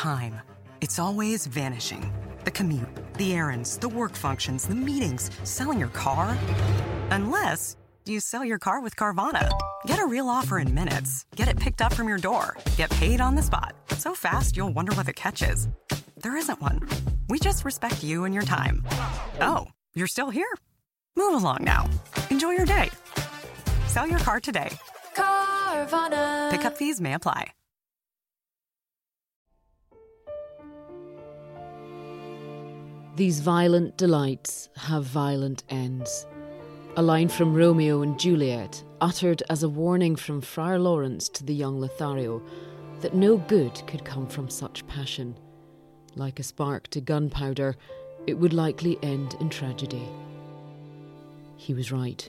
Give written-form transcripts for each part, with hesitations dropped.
time. It's always vanishing. The commute, the errands, the work functions, the meetings, selling your car. Unless you sell your car with Carvana. Get a real offer in minutes. Get it picked up from your door. Get paid on the spot. So fast, you'll wonder what the catch is. There isn't one. We just respect you and your time. Oh, you're still here? Move along now. Enjoy your day. Sell your car today. Carvana. Pickup fees may apply. These violent delights have violent ends. A line from Romeo and Juliet, uttered as a warning from Friar Lawrence to the young Lothario that no good could come from such passion. Like a spark to gunpowder, it would likely end in tragedy. He was right.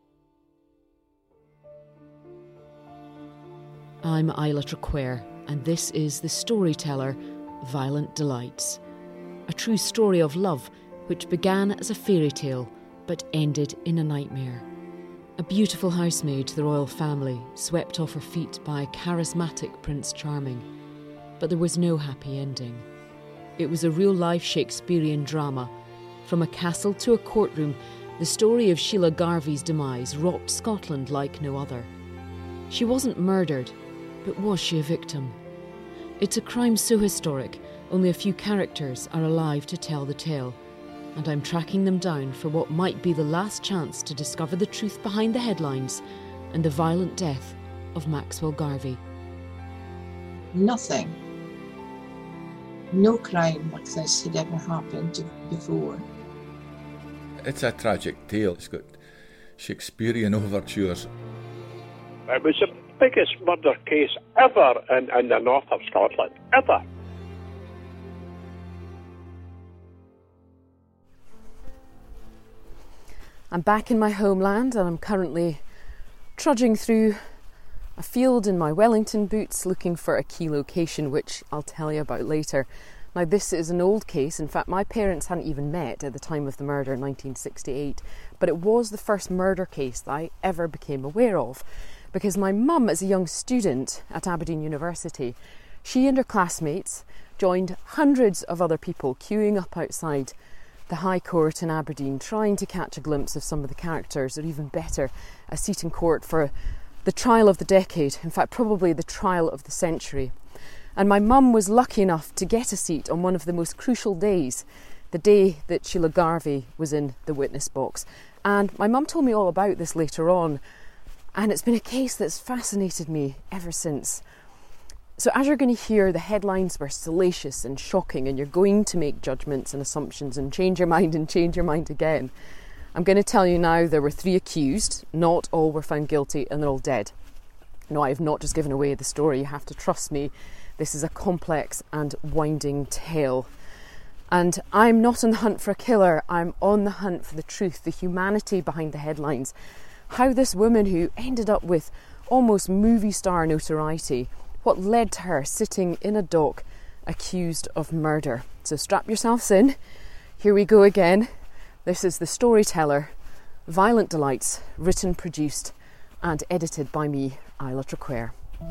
I'm Isla Traquair, and this is The Storyteller, Violent Delights. A true story of love which began as a fairy tale but ended in a nightmare. A beautiful housemaid to the royal family, swept off her feet by a charismatic Prince Charming. But there was no happy ending. It was a real-life Shakespearean drama. From a castle to a courtroom, the story of Sheila Garvey's demise rocked Scotland like no other. She wasn't murdered, but was she a victim? It's a crime so historic, only a few characters are alive to tell the tale, and I'm tracking them down for what might be the last chance to discover the truth behind the headlines and the violent death of Maxwell Garvey. Nothing, no crime like this had ever happened before. It's a tragic tale. It's got Shakespearean overtures. It was the biggest murder case ever in the north of Scotland, ever. I'm back in my homeland and I'm currently trudging through a field in my Wellington boots looking for a key location, which I'll tell you about later. Now, this is an old case. In fact, my parents hadn't even met at the time of the murder in 1968, but it was the first murder case that I ever became aware of, because my mum, as a young student at Aberdeen University, she and her classmates joined hundreds of other people queuing up outside the High Court in Aberdeen, trying to catch a glimpse of some of the characters, or even better, a seat in court for the trial of the decade, in fact probably the trial of the century. And my mum was lucky enough to get a seat on one of the most crucial days, the day that Sheila Garvey was in the witness box. And my mum told me all about this later on, and it's been a case that's fascinated me ever since. So as you're going to hear, the headlines were salacious and shocking, and you're going to make judgments and assumptions and change your mind again. I'm going to tell you now there were 3 accused, not all were found guilty, and they're all dead. No, I have not just given away the story, you have to trust me. This is a complex and winding tale. And I'm not on the hunt for a killer, I'm on the hunt for the truth, the humanity behind the headlines. How this woman who ended up with almost movie star notoriety, what led to her sitting in a dock accused of murder. So strap yourselves in. Here we go again. This is The Storyteller, Violent Delights, written, produced and edited by me, Isla Traquair.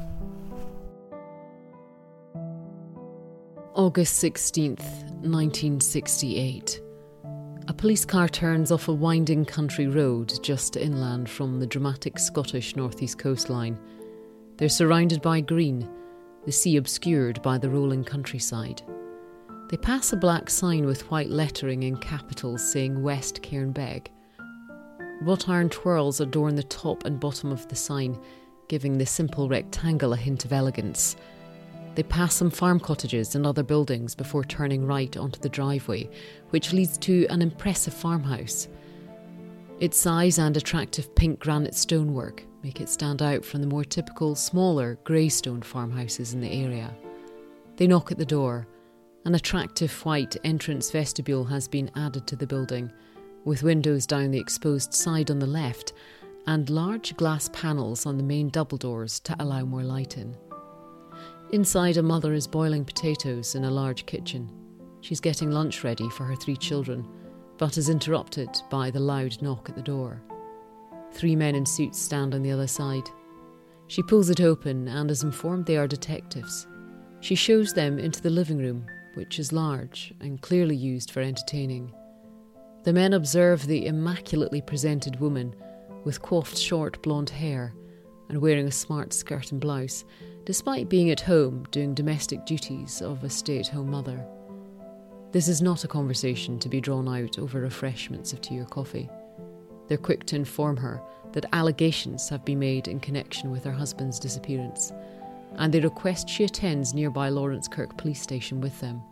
August 16th, 1968. A police car turns off a winding country road just inland from the dramatic Scottish northeast coastline. They're surrounded by green, the sea obscured by the rolling countryside. They pass a black sign with white lettering in capitals saying West Cairnbeg. Wrought iron twirls adorn the top and bottom of the sign, giving the simple rectangle a hint of elegance. They pass some farm cottages and other buildings before turning right onto the driveway, which leads to an impressive farmhouse. Its size and attractive pink granite stonework make it stand out from the more typical, smaller, grey stone farmhouses in the area. They knock at the door. An attractive white entrance vestibule has been added to the building, with windows down the exposed side on the left and large glass panels on the main double doors to allow more light in. Inside, a mother is boiling potatoes in a large kitchen. She's getting lunch ready for her 3 children, but is interrupted by the loud knock at the door. 3 men in suits stand on the other side. She pulls it open and is informed they are detectives. She shows them into the living room, which is large and clearly used for entertaining. The men observe the immaculately presented woman with coiffed short blonde hair and wearing a smart skirt and blouse, despite being at home doing domestic duties of a stay-at-home mother. This is not a conversation to be drawn out over refreshments of tea or coffee. They're quick to inform her that allegations have been made in connection with her husband's disappearance, and they request she attends nearby Lawrence Kirk police station with them.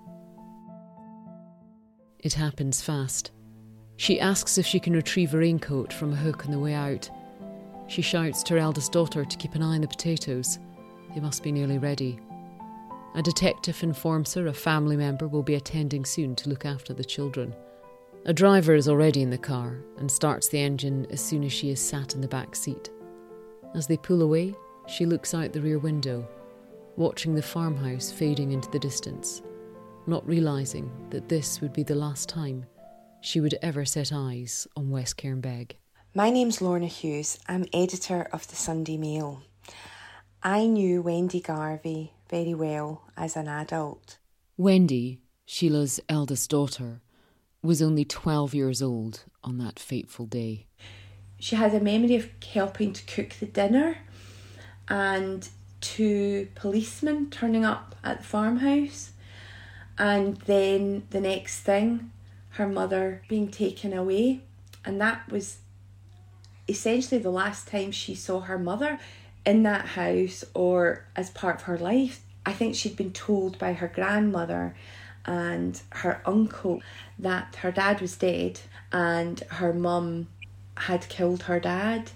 It happens fast. She asks if she can retrieve a raincoat from a hook on the way out. She shouts to her eldest daughter to keep an eye on the potatoes. They must be nearly ready. A detective informs her a family member will be attending soon to look after the children. A driver is already in the car and starts the engine as soon as she is sat in the back seat. As they pull away, she looks out the rear window, watching the farmhouse fading into the distance, not realising that this would be the last time she would ever set eyes on West Cairnbeg. My name's Lorna Hughes. I'm editor of the Sunday Mail. I knew Wendy Garvey very well as an adult. Wendy, Sheila's eldest daughter, was only 12 years old on that fateful day. She had a memory of helping to cook the dinner and 2 policemen turning up at the farmhouse, and then the next thing, her mother being taken away, and that was essentially the last time she saw her mother in that house or as part of her life. I think she'd been told by her grandmother and her uncle that her dad was dead and her mum had killed her dad.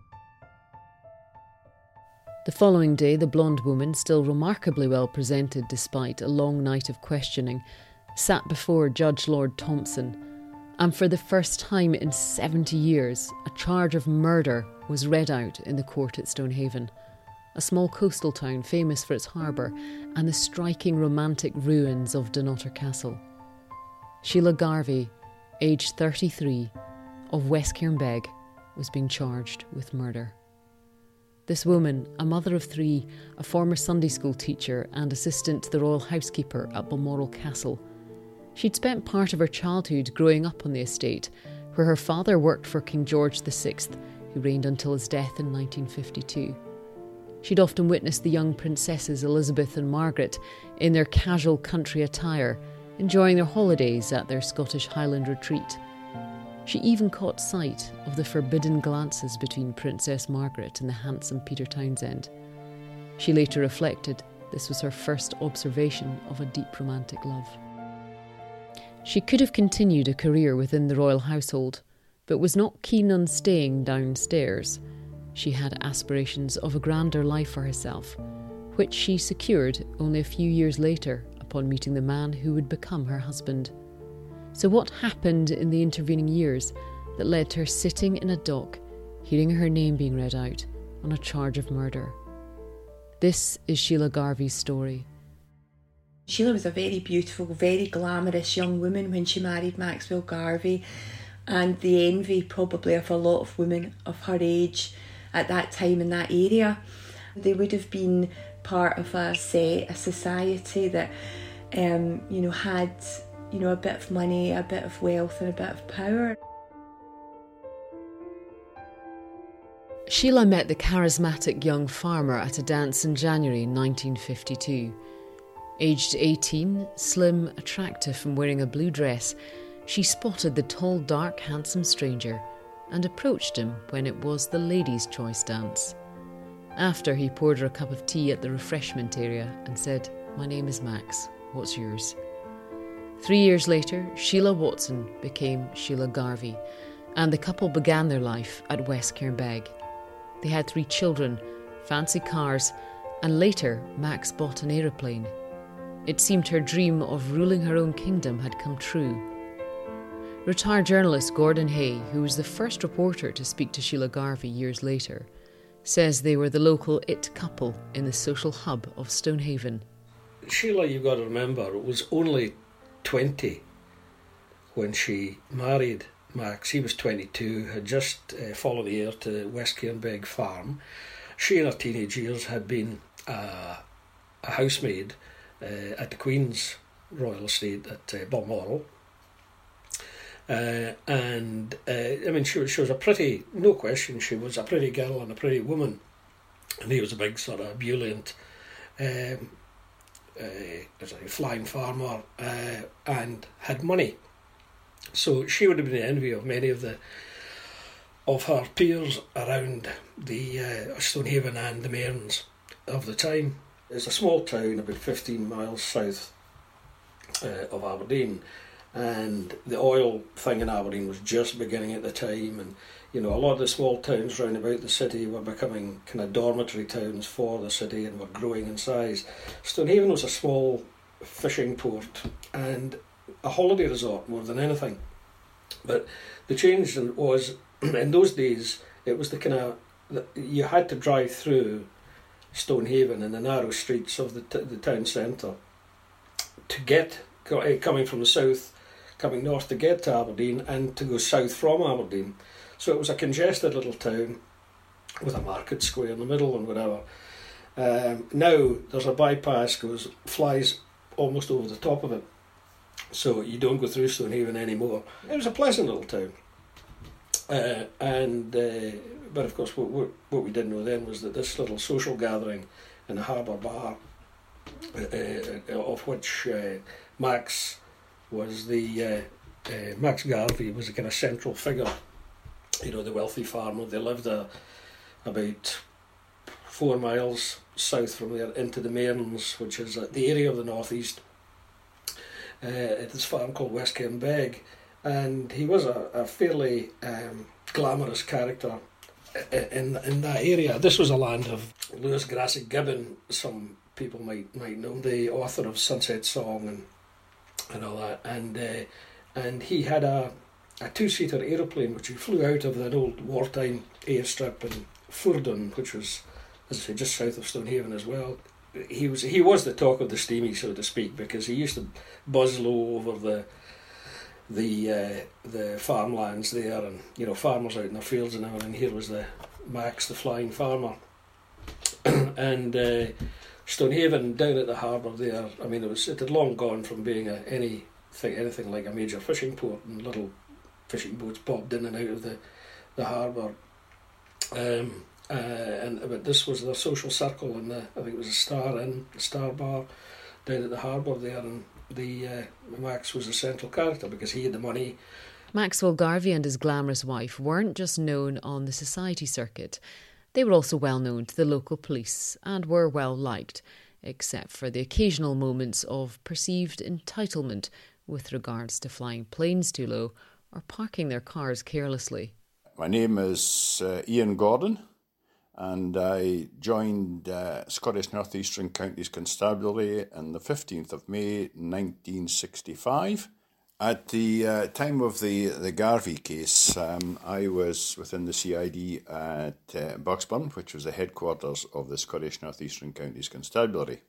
The following day, the blonde woman, still remarkably well presented despite a long night of questioning, sat before Judge Lord Thompson, and for the first time in 70 years, a charge of murder was read out in the court at Stonehaven, a small coastal town famous for its harbour and the striking romantic ruins of Dunnottar Castle. Sheila Garvey, aged 33, of West Cairnbeg, was being charged with murder. This woman, a mother of 3, a former Sunday school teacher and assistant to the royal housekeeper at Balmoral Castle. She'd spent part of her childhood growing up on the estate, where her father worked for King George VI, who reigned until his death in 1952. She'd often witnessed the young princesses Elizabeth and Margaret in their casual country attire, enjoying their holidays at their Scottish Highland retreat. She even caught sight of the forbidden glances between Princess Margaret and the handsome Peter Townsend. She later reflected this was her first observation of a deep romantic love. She could have continued a career within the royal household, but was not keen on staying downstairs. She had aspirations of a grander life for herself, which she secured only a few years later upon meeting the man who would become her husband. So what happened in the intervening years that led to her sitting in a dock, hearing her name being read out on a charge of murder? This is Sheila Garvey's story. Sheila was a very beautiful, very glamorous young woman when she married Maxwell Garvey, and the envy probably of a lot of women of her age at that time in that area. They would have been part of a society that had a bit of money, a bit of wealth and a bit of power. Sheila met the charismatic young farmer at a dance in January 1952. Aged 18, slim, attractive and wearing a blue dress, she spotted the tall, dark, handsome stranger and approached him when it was the ladies' choice dance. After, he poured her a cup of tea at the refreshment area and said, "My name is Max, what's yours?" 3 years later, Sheila Watson became Sheila Garvey, and the couple began their life at West Cairnbeg. They had 3 children, fancy cars, and later Max bought an aeroplane. It seemed her dream of ruling her own kingdom had come true. Retired journalist Gordon Hay, who was the first reporter to speak to Sheila Garvey years later, says they were the local it couple in the social hub of Stonehaven. Sheila, you've got to remember, was only 20 when she married Max. He was 22, had just followed the heir to West Cairnbeg farm. She in her teenage years had been a housemaid at the Queen's Royal Estate at Balmoral. I mean, she was a pretty, no question, she was a pretty girl and a pretty woman. And he was a big sort of ebullient flying farmer and had money. So she would have been the envy of many of her peers around the Stonehaven and the Mearns of the time. It's a small town about 15 miles south of Aberdeen, and the oil thing in Aberdeen was just beginning at the time, and you know, a lot of the small towns round about the city were becoming kind of dormitory towns for the city and were growing in size. Stonehaven was a small fishing port and a holiday resort more than anything. But the change was, in those days, it was the kind of, you had to drive through Stonehaven in the narrow streets of the town centre to get, coming from the south, coming north to get to Aberdeen, and to go south from Aberdeen. So it was a congested little town with a market square in the middle and whatever. Now there's a bypass flies almost over the top of it, so you don't go through Stonehaven anymore. It was a pleasant little town, but of course what we didn't know then was that this little social gathering in the Harbour Bar, of which Max was Max Garvey was a kind of central figure. You know, the wealthy farmer. They lived about 4 miles south from there into the Mearns, which is the area of the northeast, at this farm called West Cairnbeg. And he was a fairly glamorous character in that area. This was a land of Lewis Grassic Gibbon, some people might know, the author of Sunset Song and all that. And he had a 2-seater aeroplane which he flew out of an old wartime airstrip in Furdun, which was, as I say, just south of Stonehaven as well. He was the talk of the steamy, so to speak, because he used to buzz low over the farmlands there, and you know, farmers out in their fields and everything. Here was the Max, the flying farmer, and Stonehaven down at the harbour there. I mean, it had long gone from being anything like a major fishing port, and little fishing boats bobbed in and out of the harbour. But this was their social circle, and I think it was the Star Bar down at the harbour there, and Max was a central character because he had the money. Maxwell Garvey and his glamorous wife weren't just known on the society circuit. They were also well known to the local police and were well liked, except for the occasional moments of perceived entitlement with regards to flying planes too low or parking their cars carelessly. My name is Ian Gordon, and I joined Scottish North Eastern Counties Constabulary on the 15th of May 1965. At the time of the Garvey case, I was within the CID at Bucksburn, which was the headquarters of the Scottish North Eastern Counties Constabulary.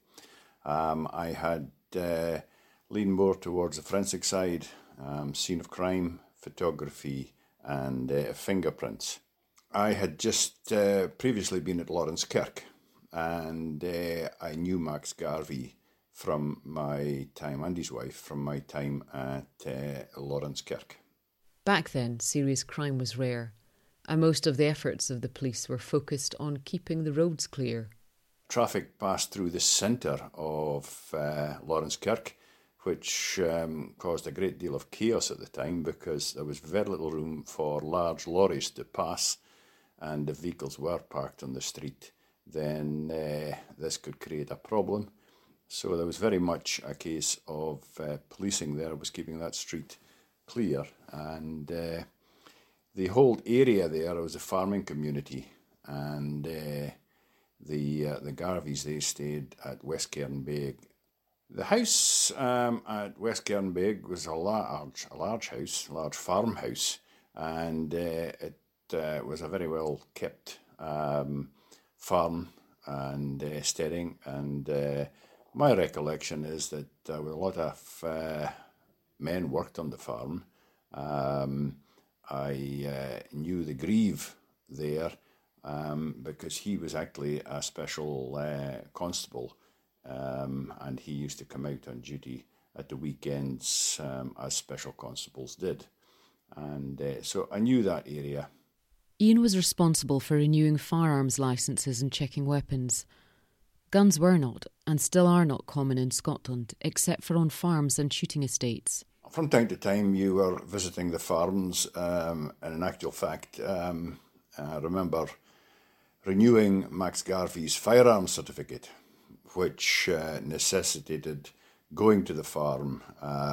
I had leaned more towards the forensic side, scene of crime, photography and fingerprints. I had just previously been at Lawrence Kirk, and I knew Max Garvey from my time, and his wife, from my time at Lawrence Kirk. Back then, serious crime was rare, and most of the efforts of the police were focused on keeping the roads clear. Traffic passed through the centre of Lawrence Kirk, which caused a great deal of chaos at the time because there was very little room for large lorries to pass, and if vehicles were parked on the street, then this could create a problem. So there was very much a case of policing there, was keeping that street clear, and the whole area there was a farming community, and the Garveys, they stayed at West Cairnbeg. The house at West Cairnbeg was a large house, large farmhouse, and it was a very well kept farm and steading. And my recollection is that a lot of men worked on the farm. I knew the Grieve there because he was actually a special constable and he used to come out on duty at the weekends as special constables did. And so I knew that area. Ian was responsible for renewing firearms licences and checking weapons. Guns were not, and still are not, common in Scotland, except for on farms and shooting estates. From time to time you were visiting the farms, and in actual fact, I remember renewing Max Garvey's firearms certificate, which necessitated going to the farm,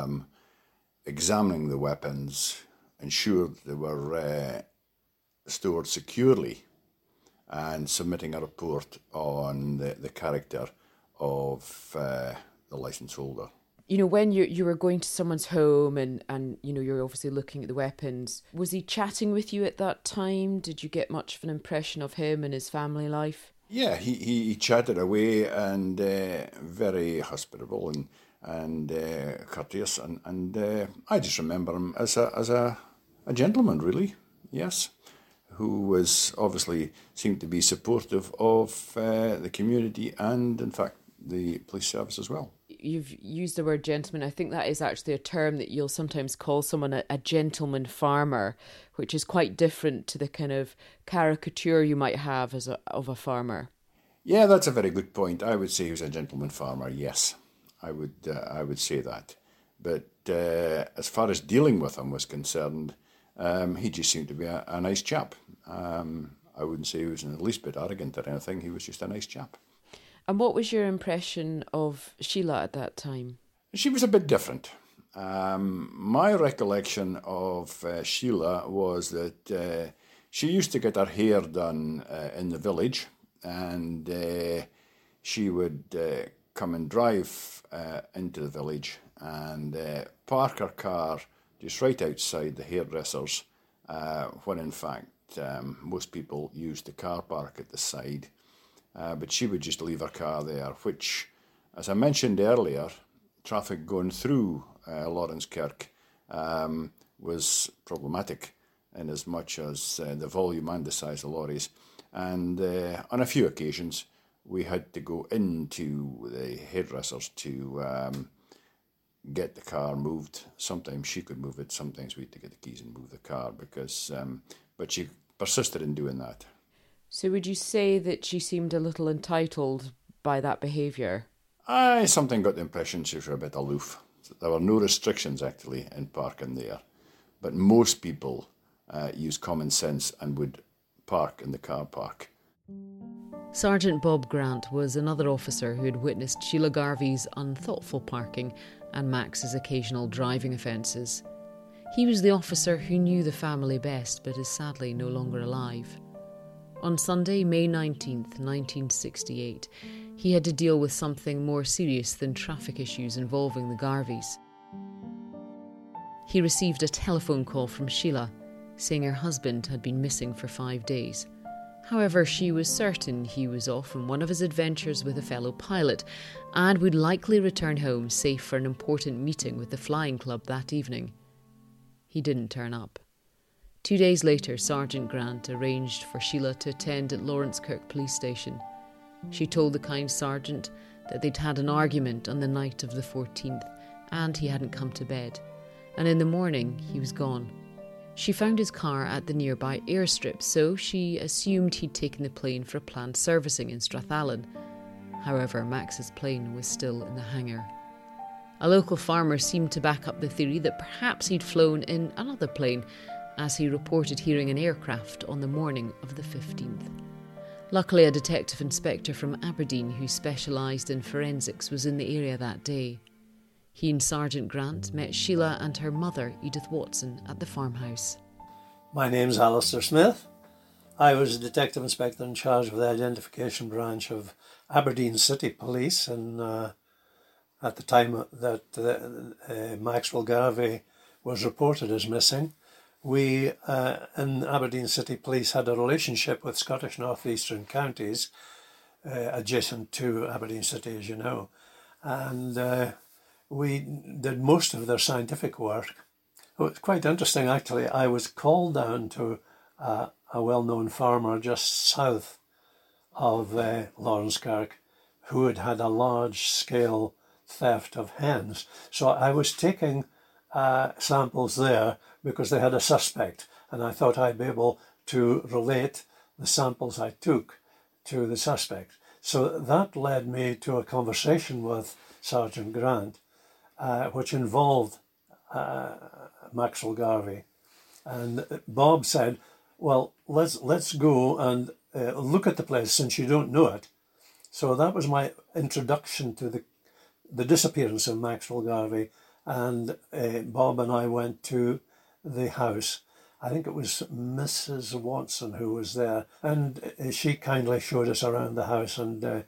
examining the weapons, ensure they were stored securely, and submitting a report on the character of the licence holder. You know, when you were going to someone's home and you know, you're obviously looking at the weapons, was he chatting with you at that time? Did you get much of an impression of him and his family life? Yeah, he chatted away and very hospitable and courteous, and I just remember him as a gentleman, really, yes, who was obviously seemed to be supportive of the community and, in fact, the police service as well. You've used the word gentleman. I think that is actually a term that you'll sometimes call someone a gentleman farmer, which is quite different to the kind of caricature you might have of a farmer. Yeah, that's a very good point. I would say he was a gentleman farmer, yes. I would say that. But as far as dealing with him was concerned, he just seemed to be a nice chap. I wouldn't say he was in the least bit arrogant or anything. He was just a nice chap. And what was your impression of Sheila at that time? She was a bit different. My recollection of Sheila was that she used to get her hair done in the village, and she would come and drive into the village and park her car just right outside the hairdressers, when in fact most people used the car park at the side. But she would just leave her car there, which, as I mentioned earlier, traffic going through Lawrence Kirk was problematic in as much as the volume and the size of lorries. And on a few occasions, we had to go into the hairdressers to get the car moved. Sometimes she could move it, sometimes we had to get the keys and move the car, because but she persisted in doing that. So would you say that she seemed a little entitled by that behaviour? I sometimes got the impression she was a bit aloof. There were no restrictions actually in parking there, but most people use common sense and would park in the car park. Sergeant Bob Grant was another officer who had witnessed Sheila Garvey's unthoughtful parking and Max's occasional driving offences. He was the officer who knew the family best, but is sadly no longer alive. On Sunday, May 19th, 1968, he had to deal with something more serious than traffic issues involving the Garveys. He received a telephone call from Sheila, saying her husband had been missing for 5 days. However, she was certain he was off on one of his adventures with a fellow pilot and would likely return home safe for an important meeting with the flying club that evening. He didn't turn up. 2 days later, Sergeant Grant arranged for Sheila to attend at Lawrence Kirk Police Station. She told the kind sergeant that they'd had an argument on the night of the 14th and he hadn't come to bed, and in the morning he was gone. She found his car at the nearby airstrip, so she assumed he'd taken the plane for a planned servicing in Strathallan. However, Max's plane was still in the hangar. A local farmer seemed to back up the theory that perhaps he'd flown in another plane, as he reported hearing an aircraft on the morning of the 15th. Luckily, a detective inspector from Aberdeen who specialised in forensics was in the area that day. He and Sergeant Grant met Sheila and her mother, Edith Watson, at the farmhouse. My name's Alistair Smith. I was a detective inspector in charge of the identification branch of Aberdeen City Police, and at the time that Maxwell Garvey was reported as missing, we in Aberdeen City Police had a relationship with Scottish North Eastern counties adjacent to Aberdeen City, as you know, and we did most of their scientific work. It was quite interesting, actually. I was called down to a well-known farmer just south of Lawrence Kirk who had had a large-scale theft of hens. So I was taking samples there because they had a suspect, and I thought I'd be able to relate the samples I took to the suspect. So that led me to a conversation with Sergeant Grant, which involved Maxwell Garvey. And Bob said, well, let's go and look at the place since you don't know it. So that was my introduction to the disappearance of Maxwell Garvey, and Bob and I went to the house. I think it was Mrs. Watson who was there, and she kindly showed us around the house, and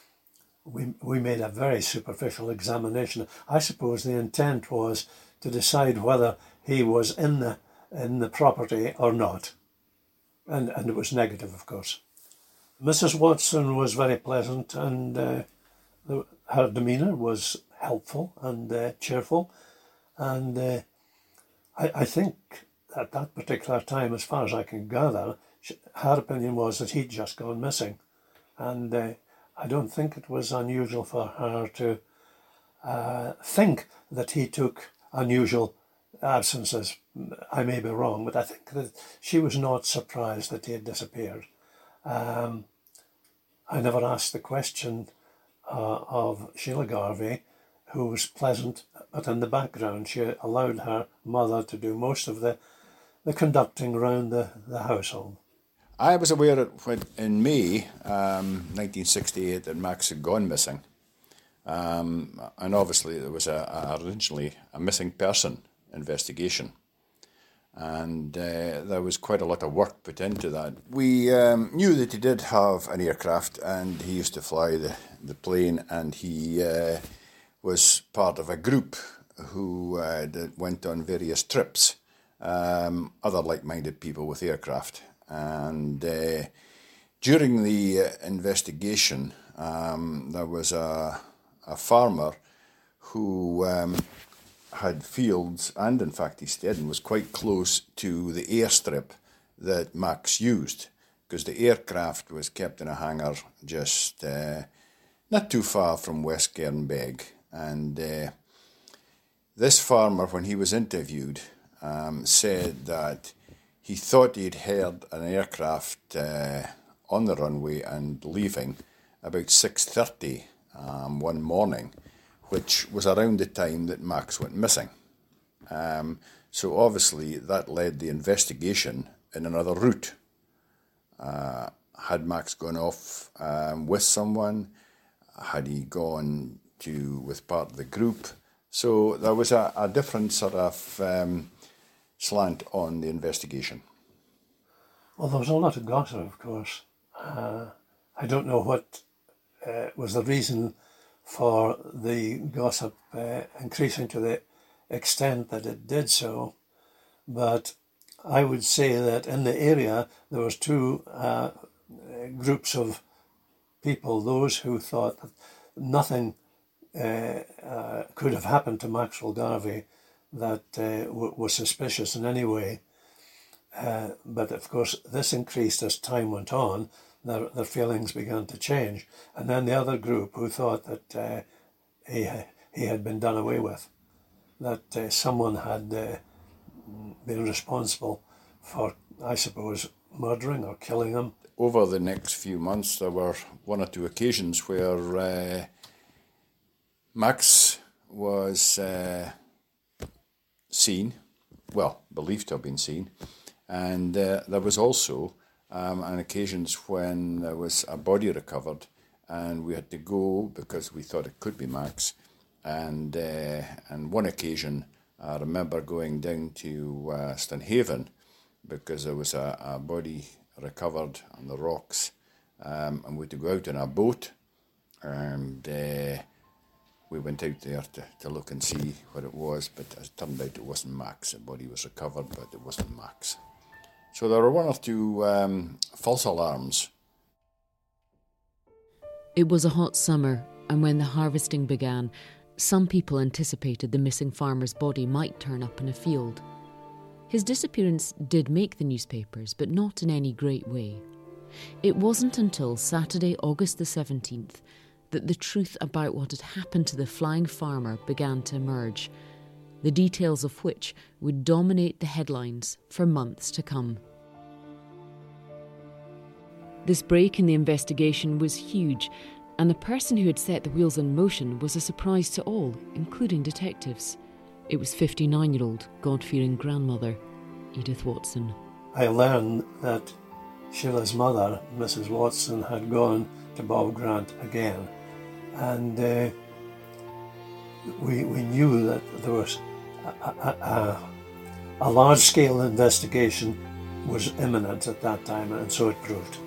we made a very superficial examination. I suppose the intent was to decide whether he was in the property or not, and it was negative, of course. Mrs. Watson was very pleasant, and her demeanour was helpful and cheerful, and I think at that particular time, as far as I can gather, her opinion was that he'd just gone missing, and I don't think it was unusual for her to think that he took unusual absences. I may be wrong, but I think that she was not surprised that he had disappeared. I never asked the question of Sheila Garvey, who was pleasant, but in the background. She allowed her mother to do most of the conducting around the household. I was aware in May 1968 that Max had gone missing. And obviously there was originally a missing person investigation. And there was quite a lot of work put into that. We knew that he did have an aircraft, and he used to fly the plane, and he was part of a group who that went on various trips, other like-minded people with aircraft. And during the investigation, there was a farmer who had fields, and in fact he stayed and was quite close to the airstrip that Max used, because the aircraft was kept in a hangar just not too far from West Cairnbeg. And this farmer, when he was interviewed, said that he thought he'd heard an aircraft on the runway and leaving about 6:30 one morning, which was around the time that Max went missing. So obviously that led the investigation in another route. Had Max gone off with someone? Had he gone with part of the group? So there was a different sort of slant on the investigation. Well, there was a lot of gossip, of course. I don't know what was the reason for the gossip increasing to the extent that it did so, but I would say that in the area there was two groups of people: those who thought that nothing could have happened to Maxwell Garvey that was suspicious in any way, but of course this increased as time went on. Their feelings began to change. And then the other group who thought that he had been done away with, that someone had been responsible for, I suppose, murdering or killing him. Over the next few months, there were one or two occasions where Max was seen, well, believed to have been seen, and there was also on occasions when there was a body recovered and we had to go because we thought it could be Max. And on one occasion, I remember going down to Stonehaven because there was a body recovered on the rocks, and we had to go out in a boat, and we went out there to look and see what it was, but it turned out it wasn't Max. The body was recovered, but it wasn't Max. So there were one or two false alarms. It was a hot summer, and when the harvesting began, some people anticipated the missing farmer's body might turn up in a field. His disappearance did make the newspapers, but not in any great way. It wasn't until Saturday, August the 17th, that the truth about what had happened to the flying farmer began to emerge, the details of which would dominate the headlines for months to come. This break in the investigation was huge, and the person who had set the wheels in motion was a surprise to all, including detectives. It was 59-year-old, God-fearing grandmother, Edith Watson. I learned that Sheila's mother, Mrs. Watson, had gone to Bob Grant again, and we knew that there was a large-scale investigation was imminent at that time, and so it proved.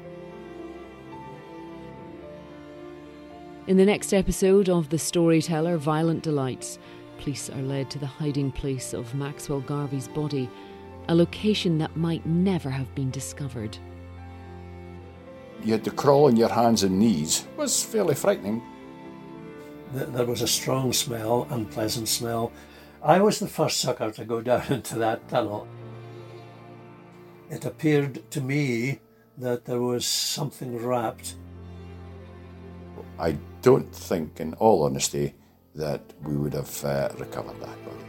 In the next episode of The Storyteller, Violent Delights, police are led to the hiding place of Maxwell Garvey's body, a location that might never have been discovered. You had to crawl on your hands and knees. It was fairly frightening. There was a strong smell, unpleasant smell. I was the first sucker to go down into that tunnel. It appeared to me that there was something wrapped. I don't think, in all honesty, that we would have recovered that body.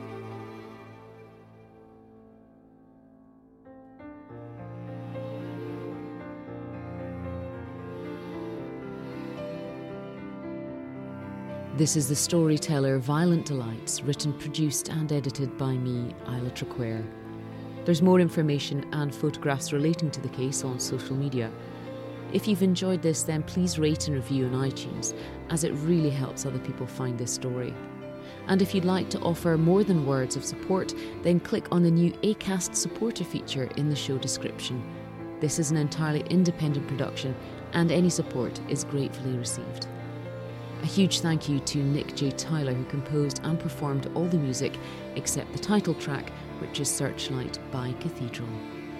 This is The Storyteller, Violent Delights, written, produced and edited by me, Isla Traquair. There's more information and photographs relating to the case on social media. If you've enjoyed this, then please rate and review on iTunes, as it really helps other people find this story. And if you'd like to offer more than words of support, then click on the new Acast supporter feature in the show description. This is an entirely independent production, and any support is gratefully received. A huge thank you to Nick J. Tyler, who composed and performed all the music except the title track, which is Searchlight by Cathedral.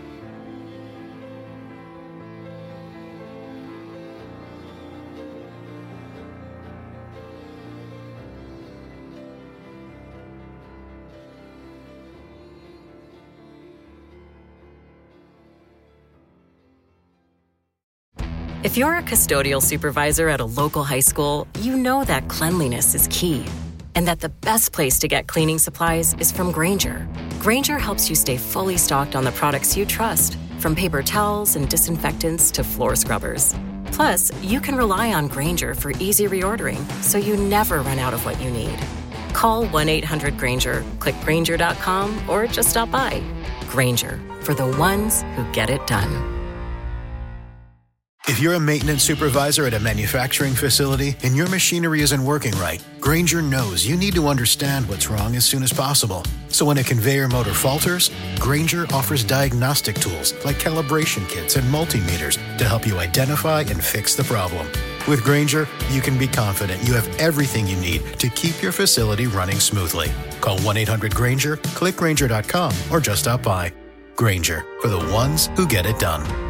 If you're a custodial supervisor at a local high school, you know that cleanliness is key, and that the best place to get cleaning supplies is from Grainger. Grainger helps you stay fully stocked on the products you trust, from paper towels and disinfectants to floor scrubbers. Plus, you can rely on Grainger for easy reordering, so you never run out of what you need. Call 1-800-GRAINGER, click Grainger.com, or just stop by. Grainger, for the ones who get it done. If you're a maintenance supervisor at a manufacturing facility and your machinery isn't working right, Grainger knows you need to understand what's wrong as soon as possible. So when a conveyor motor falters, Grainger offers diagnostic tools like calibration kits and multimeters to help you identify and fix the problem. With Grainger, you can be confident you have everything you need to keep your facility running smoothly. Call 1-800-GRAINGER, click Grainger.com, or just stop by. Grainger, for the ones who get it done.